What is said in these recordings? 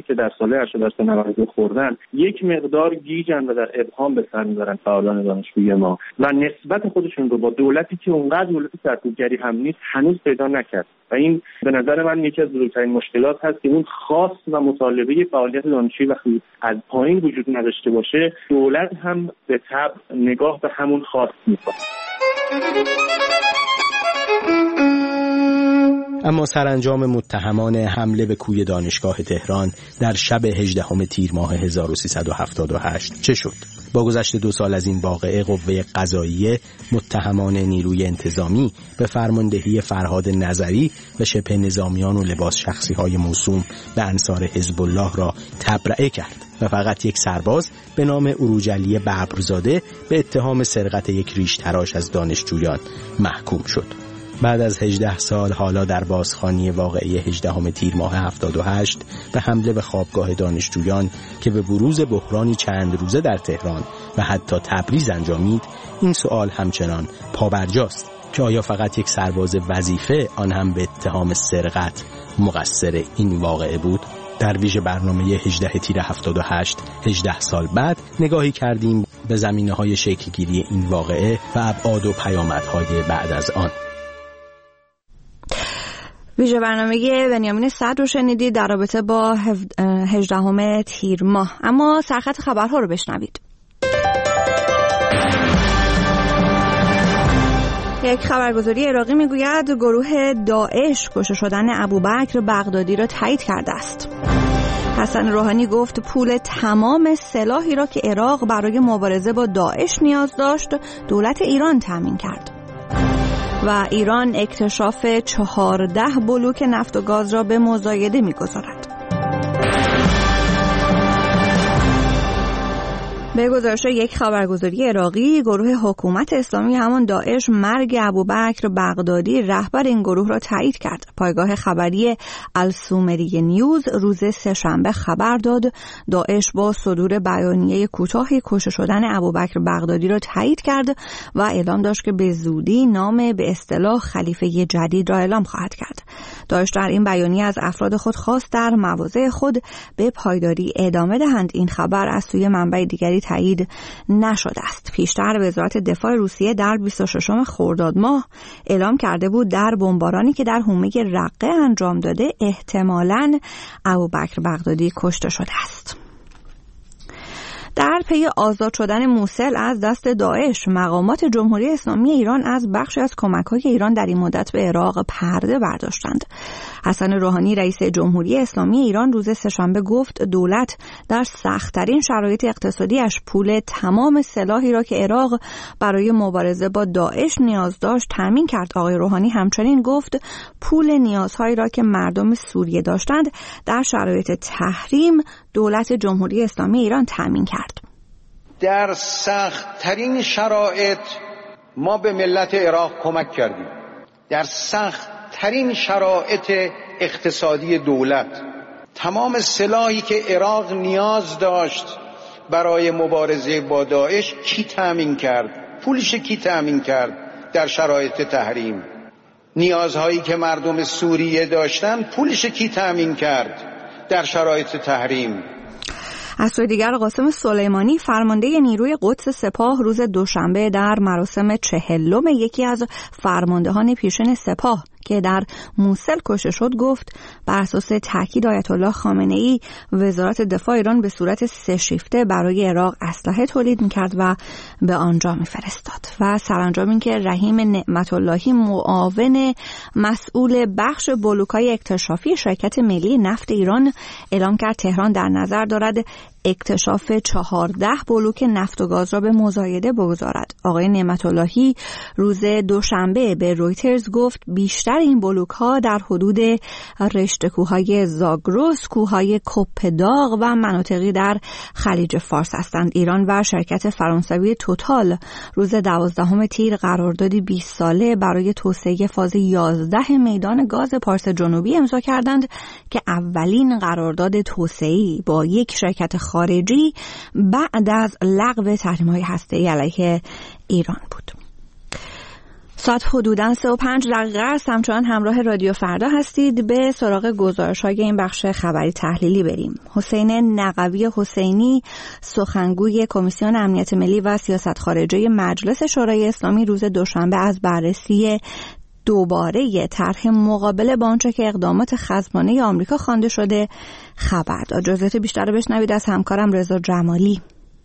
زمانی که در سال 88 خوردن یک مقدار گیجن و در ابهام به سر میبرن فعالان دانشجویی ما و نسبت خودشون رو با دولتی که اونقدر دولت سرکوبگری هم نیست هنوز پیدا نکرد و این به نظر من یکی از بزرگترین مشکلات هست که اون خواست و مطالبه فعالیت دانشجویی وقتی از پایین وجود نداشته باشه دولت هم به طبع نگاه به همون خواست میکنه. اما سرانجام متهمان حمله به کوی دانشگاه تهران در شب 18 تیر ماه 1378 چه شد؟ با گذشت 2 سال از این واقعه قوه قضاییه متهمان نیروی انتظامی به فرماندهی فرهاد نظری و شبه نظامیان و لباس شخصی‌های موسوم به انصار حزب الله را تبرئه کرد و فقط یک سرباز به نام عروج علی ببرزاده به اتهام سرقت یک ریش تراش از دانشجویان محکوم شد. بعد از 18 سال حالا در بازخوانی واقعه 18 تیر ماه 78 به حمله به خوابگاه دانشجویان که به بروز بحرانی چند روزه در تهران و حتی تبریز انجامید، این سوال همچنان پابرجاست که آیا فقط یک سرباز وظیفه آن هم به اتهام سرقت مقصر این واقعه بود؟ در ویژه برنامه 18 تیر 78 18 سال بعد نگاهی کردیم به زمینه‌های شکل‌گیری این واقعه و ابعاد و پیامدهای بعد از آن. ویژه برنامه بنیامین صدر رو شنیدید در رابطه با 18 تیر ماه. اما سرخط خبرها رو بشنوید. یک خبرگزاری عراقی میگوید گروه داعش کشته شدن ابوبکر بغدادی را تایید کرده است. حسن روحانی گفت پول تمام سلاحی را که عراق برای مبارزه با داعش نیاز داشت دولت ایران تامین کرد. و ایران اکتشاف 14 بلوک نفت و گاز را به مزایده می‌گذارد. به گزارش یک خبرگزاری عراقی، گروه حکومت اسلامی همان داعش مرگ ابوبکر بغدادی رهبر این گروه را تایید کرد. پایگاه خبری السومری نیوز روز سه‌شنبه خبر داد داعش با صدور بیانیه کوتاهی کشته شدن ابوبکر بغدادی را تایید کرد و اعلام داشت که به زودی نام به اصطلاح خلیفه جدید را اعلام خواهد کرد. داعش در این بیانیه از افراد خود خواست در مواضع خود به پایداری ادامه دهند. این خبر از سوی منبع دیگری تایید نشده است. پیشتر وزارت دفاع روسیه در 26 خرداد ماه اعلام کرده بود در بمبارانی که در حومه رقه انجام داده احتمالاً ابوبکر بغدادی کشته شده است. در پی آزاد شدن موصل از دست داعش، مقامات جمهوری اسلامی ایران از بخشی از کمک‌های ایران در این مدت به عراق پرده برداشتند. حسن روحانی رئیس جمهوری اسلامی ایران روز سه‌شنبه گفت دولت در سخت‌ترین شرایط اقتصادیش پول تمام سلاحی را که عراق برای مبارزه با داعش نیاز داشت تامین کرد. آقای روحانی همچنین گفت پول نیازهایی را که مردم سوریه داشتند در شرایط تحریم دولت جمهوری اسلامی ایران تامین کرد. در سخت‌ترین شرایط ما به ملت عراق کمک کردیم. در سخت‌ترین شرایط اقتصادی دولت تمام سلاحی که عراق نیاز داشت برای مبارزه با داعش کی تامین کرد؟ پولش کی تامین کرد؟ در شرایط تحریم. نیازهایی که مردم سوریه داشتن پولش کی تامین کرد؟ در شرایط تحریم. از سوی دیگر قاسم سلیمانی فرمانده نیروی قدس سپاه روز دوشنبه در مراسم 40 یکی از فرماندهان پیشین سپاه که در موصل کشته شد گفت بر اساس تاکید آیت الله خامنه‌ای وزارت دفاع ایران به صورت 3 شیفته برای عراق اسلحه تولید می‌کرد و به آنجا می‌فرستاد. و سرانجام این که رحیم نعمت اللهی معاون مسئول بخش بلوک‌های اکتشافی شرکت ملی نفت ایران اعلام کرد تهران در نظر دارد اکتشاف 14 بلوک نفت و گاز را به مزایده بگذارد. آقای نعمت اللهی روز دوشنبه به رویترز گفت بیشتر این بلوک ها در حدود رشته کوههای زاگرس، کوههای کپداغ و مناطقی در خلیج فارس هستند. ایران و شرکت فرانسوی توتال روز 12 تیر قراردادی 20 ساله برای توسعه فاز 11 میدان گاز پارس جنوبی امضا کردند که اولین قرارداد توسعه‌ای با یک شرکت خارجی بعد از لغو تحریم‌های هسته‌ای علیه ایران بود. ساعت حدوداً 3:05 است. همچنان همراه رادیو فردا هستید. به سراغ گزارش‌های این بخش خبری تحلیلی بریم. حسین نقوی حسینی، سخنگوی کمیسیون امنیت ملی و سیاست خارجه مجلس شورای اسلامی، روز دوشنبه از بررسی دوباره طرح مقابله با آنچه که اقدامات خصمانه آمریکا خوانده شده خبر داد. جزئیات بیشتر رو بشنوید از همکارم رضا جمالی.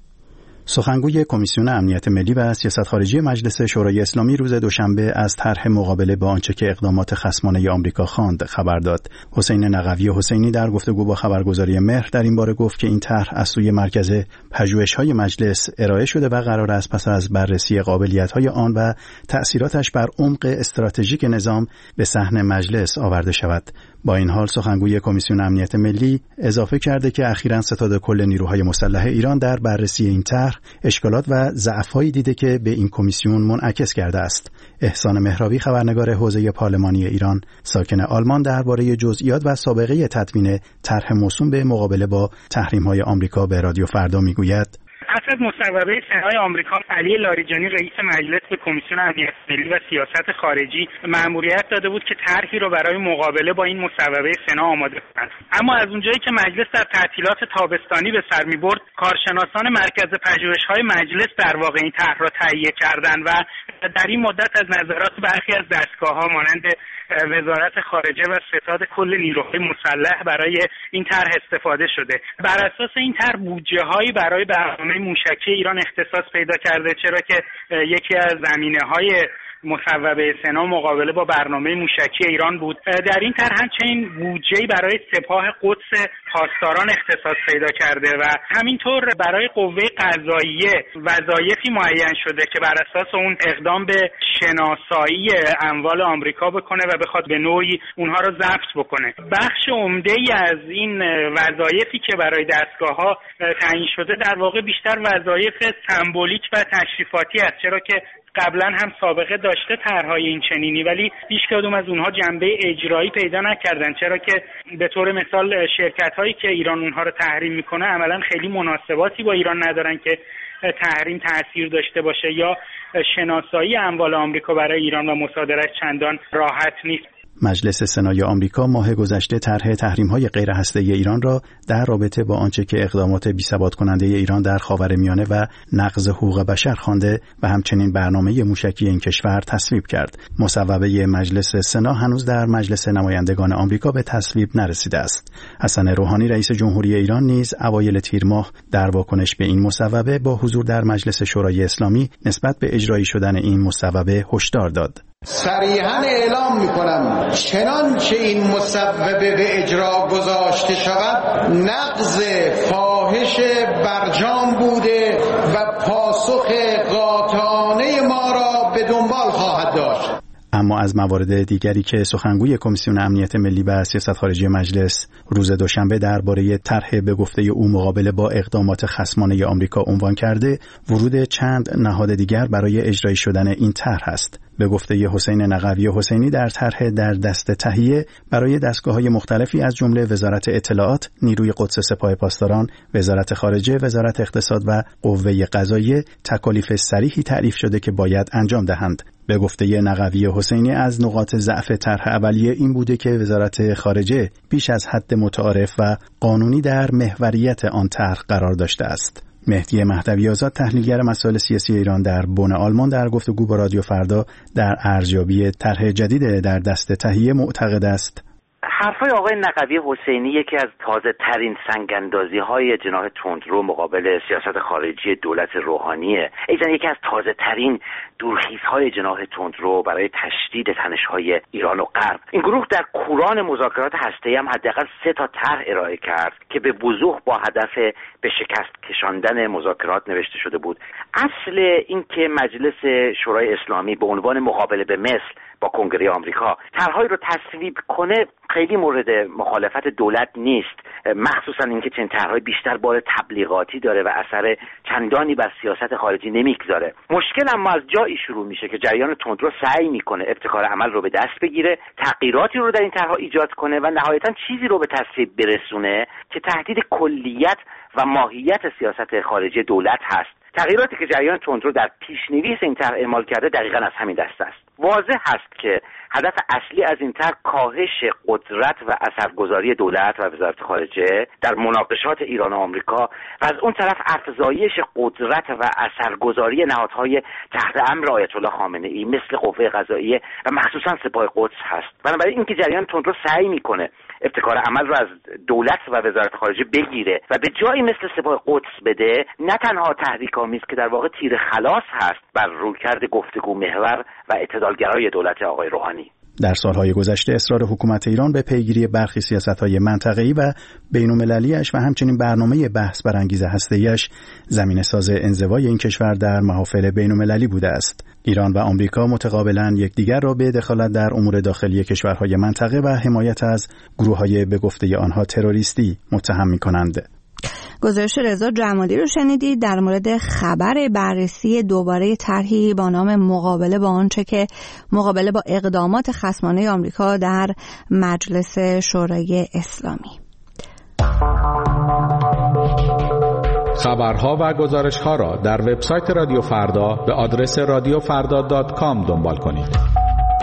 سخنگوی کمیسیون امنیت ملی و سیاست خارجی مجلس شورای اسلامی روز دوشنبه از طرح مقابله با آنچه که اقدامات خصمانه آمریکا خواند خبر داد. حسین نقوی حسینی در گفتگو با خبرگزاری مهر در این باره گفت که این طرح از سوی مرکز پژوهش‌های مجلس ارائه شده و قرار است پس از بررسی قابلیت‌های آن و تأثیراتش بر عمق استراتژیک نظام به صحن مجلس آورده شود. با این حال سخنگوی کمیسیون امنیت ملی اضافه کرده که اخیراً ستاد کل نیروهای مسلح ایران در بررسی این طرح اشکالات و ضعف‌هایی دیده که به این کمیسیون منعکس کرده است. احسان مهراوی، خبرنگار حوزه پارلمانی ایران ساکن آلمان، درباره جزئیات و سابقه تدوین طرح موسوم به مقابله با تحریم‌های آمریکا به رادیو فردا میگوید: پس از مصوبه سنای آمریکا، علی لاریجانی رئیس مجلس به کمیسیون امنیت ملی و سیاست خارجی مأموریت داده بود که طرحی را برای مقابله با این مصوبه سنا آماده کند. اما از اونجایی که مجلس در تعطیلات تابستانی به سر می‌برد، کارشناسان مرکز پژوهش‌های مجلس در واقع این طرح را تهیه کردند و در این مدت از نظرات برخی از دستگاه‌ها مانند وزارت خارجه و ستاد کل نیروهای مسلح برای این طرح استفاده شده. بر اساس این طرح بودجه‌هایی برای برنامه موشکی ایران اختصاص پیدا کرده، چرا که یکی از زمینه‌های مصوبه سنا مقابله با برنامه موشکی ایران بود. در این طرح همچنین بودجه‌ای برای سپاه قدس پاسداران اختصاص پیدا کرده و همینطور برای قوه قضاییه وظایفی معین شده که بر اساس اون اقدام به شناسایی اموال آمریکا بکنه و بخواد به نوعی اونها رو ضبط بکنه. بخش عمده‌ای از این وظایفی که برای دستگاه‌ها تعیین شده در واقع بیشتر وظایف سمبولیک و تشریفاتی است، چرا که قبلا هم سابقه داشته طرح‌های این چنینی، ولی هیچ کدوم از اونها جنبه اجرایی پیدا نکردن، چرا که به طور مثال شرکت‌هایی که ایران اونها رو تحریم میکنه عملاً خیلی مناسباتی با ایران ندارن که تحریم تأثیر داشته باشه، یا شناسایی اموال آمریکا برای ایران و مصادره‌اش چندان راحت نیست. مجلس سنای آمریکا ماه گذشته طرح تحریم‌های غیر هسته‌ای ایران را در رابطه با آنچه که اقدامات بی‌ثبات کننده ایران در خاورمیانه و نقض حقوق بشر خوانده و همچنین برنامه موشکی این کشور تصویب کرد. مصوبه مجلس سنا هنوز در مجلس نمایندگان آمریکا به تصویب نرسیده است. حسن روحانی رئیس جمهوری ایران نیز اوایل تیر ماه در واکنش به این مصوبه با حضور در مجلس شورای اسلامی نسبت به اجرایی شدن این مصوبه هشدار داد. صریحاً اعلام می‌کنم چنانچه این مصوبه به اجرا گذاشته شود نقض فاحش برجام بوده و پاسخ قاطعانه ما را به دنبال خواهد داشت. اما از موارد دیگری که سخنگوی کمیسیون امنیت ملی و سیاست خارجی مجلس روز دوشنبه درباره طرح به گفته او مقابله با اقدامات خصمانه آمریکا عنوان کرده، ورود چند نهاد دیگر برای اجرایی شدن این طرح است. به گفته حسین نقوی حسینی در طرح در دست تهیه برای دستگاه‌های مختلفی از جمله وزارت اطلاعات، نیروی قدس سپاه پاسداران، وزارت خارجه، وزارت اقتصاد و قوه قضاییه تکالیف صریحی تعریف شده که باید انجام دهند. به گفته نقوی حسینی از نقاط ضعف طرح اولیه این بوده که وزارت خارجه بیش از حد متعارف و قانونی در محوریت آن طرح قرار داشته است. مهدی مهدوی آزاد، تحلیلگر مسائل سیاسی ایران در بن آلمان، در گفتگو با رادیو فردا در ارزیابی طرح جدید در دست تهیه معتقد است حرفای آقای نقوی حسینی یکی از تازه ترین سنگ‌اندازی های جناح تندرو مقابل سیاست خارجی دولت روحانیه. ایضاً یکی از تازه ترین دورخیزهای جناح تندرو برای تشدید تنش‌های ایران و غرب. این گروه در کوران مذاکرات هسته‌ای هم حداقل 3 طرح ارائه کرد که به وضوح با هدف به شکست کشاندن مذاکرات نوشته شده بود. اصل این که مجلس شورای اسلامی به عنوان مقابله به مثل با کنگره آمریکا طرح‌هایی رو تصویب کنه خیلی مورد مخالفت دولت نیست، مخصوصا اینکه چنین طرح‌های بیشتر بار تبلیغاتی داره و اثر چندانی بر سیاست خارجی نمیگذاره. مشکل اما از جایی شروع میشه که جریان تندرو سعی میکنه ابتکار عمل رو به دست بگیره، تغییراتی رو در این طرح‌ها ایجاد کنه و نهایتاً چیزی رو به تصویب برسونه که تهدید کلیت و ماهیت سیاست خارجی دولت هست. تغییراتی که جریان تندرو در پیش‌نویس این طرح اعمال کرده دقیقاً از همین دسته است. واضح هست که هدف اصلی از این طرح کاهش قدرت و اثرگذاری دولت و وزارت خارجه در مناقشات ایران و آمریکا و از اون طرف افزایش قدرت و اثرگذاری نهادهای تحت امر آیت الله خامنه‌ای مثل قوه قضاییه و مخصوصا سپاه قدس هست. بنابراین اینکه جریان تندرو سعی میکنه ابتکار عمل رو از دولت و وزارت خارجه بگیره و به جایی مثل سپاه قدس بده، نه تنها تحریک‌آمیز که در واقع تیر خلاص هست بر رویکرد گفتگو محور و اعتدالگرای دولت آقای روحانی. در سالهای گذشته اصرار حکومت ایران به پیگیری برخی سیاست‌های منطقه‌ای و بین‌المللی‌اش و همچنین برنامه بحث برانگیز هسته‌ایش زمینه‌ساز انزوای این کشور در محافل بین‌المللی بوده است. ایران و آمریکا متقابلاً یکدیگر را به دخالت در امور داخلی کشورهای منطقه و حمایت از گروه‌های به گفته آنها تروریستی متهم می‌کنند. گزارش رضا جمالی رو شنیدید در مورد خبر بررسی دوباره طرحی با نام مقابله با آنچه که مقابله با اقدامات خصمانه آمریکا در مجلس شورای اسلامی. خبرها و گزارش‌ها را در وبسایت رادیو فردا به آدرس radiofarda.com دنبال کنید.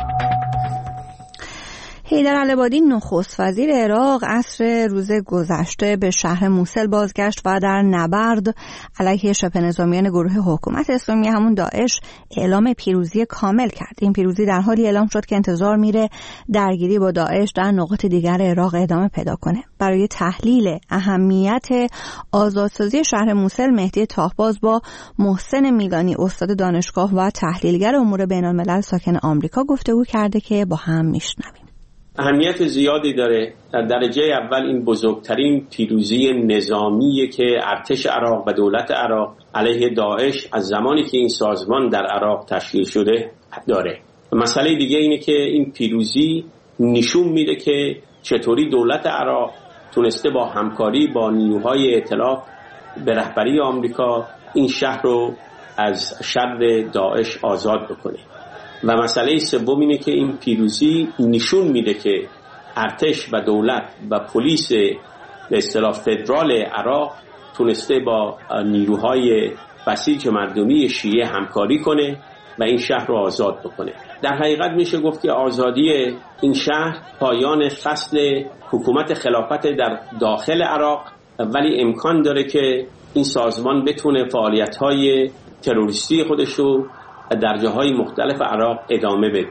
حیدر العبادی نخست وزیر عراق عصر روز گذشته به شهر موصل بازگشت و در نبرد علیه شبه نظامیان گروه حکومت اسلامی همون داعش اعلام پیروزی کامل کرد. این پیروزی در حالی اعلام شد که انتظار میره درگیری با داعش در نقاط دیگر عراق ادامه پیدا کنه. برای تحلیل اهمیت آزادسازی شهر موصل، مهدی تاهباز با محسن میلانی استاد دانشگاه و تحلیلگر امور بین‌الملل ساکن آمریکا گفتگو کرده که با هم میشنویم. اهمیت زیادی داره. در درجه اول این بزرگترین پیروزی نظامیه که ارتش عراق و دولت عراق علیه داعش از زمانی که این سازمان در عراق تشکیل شده داره. مسئله دیگه اینه که این پیروزی نشون میده که چطوری دولت عراق تونسته با همکاری با نیروهای ائتلاف به رهبری آمریکا این شهر رو از شر داعش آزاد بکنه. و مسئله سوم اینه که این پیروزی نشون میده که ارتش و دولت و پلیس به اصطلاح فدرال عراق تونسته با نیروهای بسیج مردمی شیعه همکاری کنه و این شهر رو آزاد بکنه. در حقیقت میشه گفت که آزادی این شهر پایان فصل حکومت خلافت در داخل عراق، ولی امکان داره که این سازمان بتونه فعالیت‌های تروریستی خودش رو در جاهای مختلف عراق ادامه بده.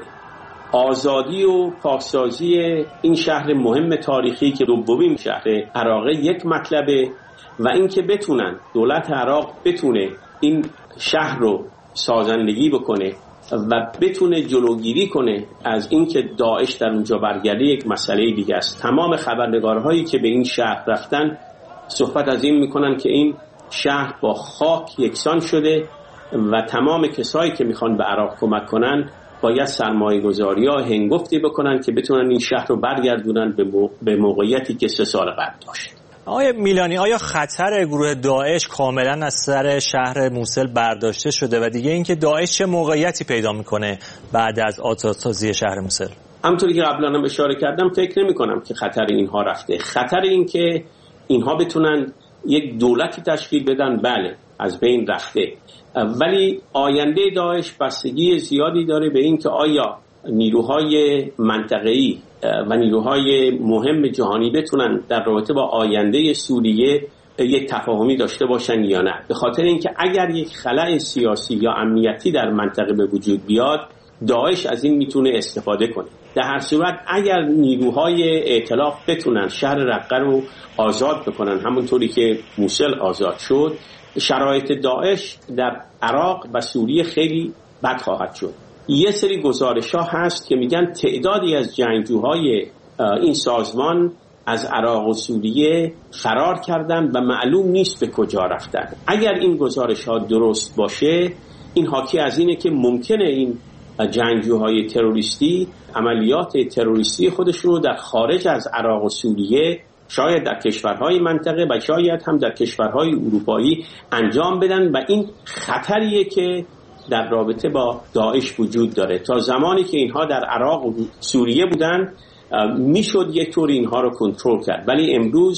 آزادی و پاکسازی این شهر مهم تاریخی که دومین شهر عراق یک مطلبه و اینکه بتونن دولت عراق بتونه این شهر رو سازندگی بکنه و بتونه جلوگیری کنه از اینکه داعش در اونجا برگرده یک مسئله دیگه است. تمام خبرنگارهایی که به این شهر رفتن صحبت از این میکنن که این شهر با خاک یکسان شده و تمام کسایی که میخوان به عراق کمک کنن باید سرمایه‌گذاری‌ها هنگفتی بکنن که بتونن این شهر رو برگردونن به موقعیتی که 3 سال قبل داشت. آقای میلانی، آیا خطر گروه داعش کاملا از سر شهر موصل برداشته شده و دیگه اینکه داعش چه موقعیتی پیدا میکنه بعد از آزادسازی شهر موصل؟ همونطوری که قبلا هم اشاره کردم فکر نمی‌کنم که خطر اینها رفته. خطر این که اینها بتونن یک دولتی تشکیل بدن بله از بین رفته، ولی آینده داعش بستگی زیادی داره به این که آیا نیروهای منطقه‌ای و نیروهای مهم جهانی بتونن در رابطه با آینده سوریه یک تفاهمی داشته باشن یا نه. به خاطر اینکه اگر یک خلأ سیاسی یا امنیتی در منطقه به وجود بیاد، داعش از این میتونه استفاده کنه. در هر صورت اگر نیروهای ائتلاف بتونن شهر رقه رو آزاد بکنن همونطوری که موصل آزاد شد، شرایط داعش در عراق و سوریه خیلی بد خواهد شد. یه سری گزارش‌ها هست که میگن تعدادی از جنگجوهای این سازمان از عراق و سوریه فرار کردن و معلوم نیست به کجا رفتن. اگر این گزارش‌ها درست باشه، این حاکی از اینه که ممکنه این جنگجوهای تروریستی عملیات تروریستی خودش رو در خارج از عراق و سوریه، شاید در کشورهای منطقه و شاید هم در کشورهای اروپایی انجام بدن و این خطریه که در رابطه با داعش وجود داره. تا زمانی که اینها در عراق و سوریه بودن میشد یک طور اینها رو کنترل کرد، ولی امروز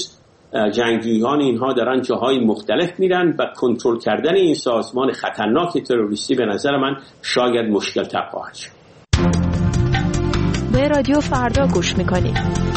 جنگجویان اینها دارن جاهای مختلف میرن و کنترل کردن این سازمان خطرناک تروریستی به نظر من شاید مشکل تر خواهد شد. به رادیو فردا گوش میکنید.